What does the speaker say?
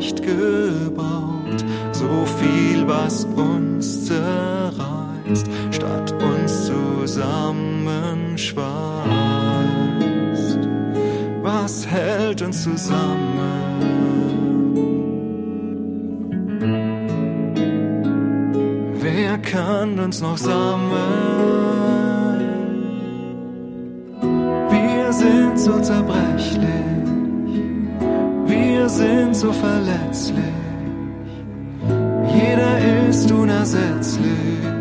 nicht gebaut. So viel, was uns zerreißt, statt uns zusammenschweißt. Was hält uns zusammen? Wer kann uns noch sammeln? Wir sind so zerbrechlich, wir sind so verletzlich, jeder ist unersetzlich.